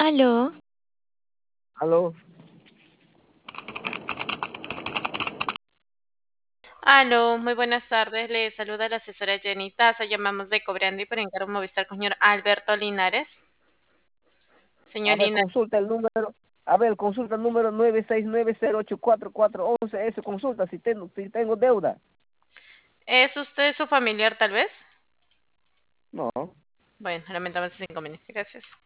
Aló, Aló, Aló, muy buenas tardes. Le saluda la asesora Jenny Taza. Llamamos de Cobrando y para encargo Movistar con señor Alberto Linares. a Señor ver, Linares, consulta el número 969084411, eso consulta si tengo deuda. ¿es usted su familiar tal vez? No, Bueno, lamentamos ese inconveniente. Gracias.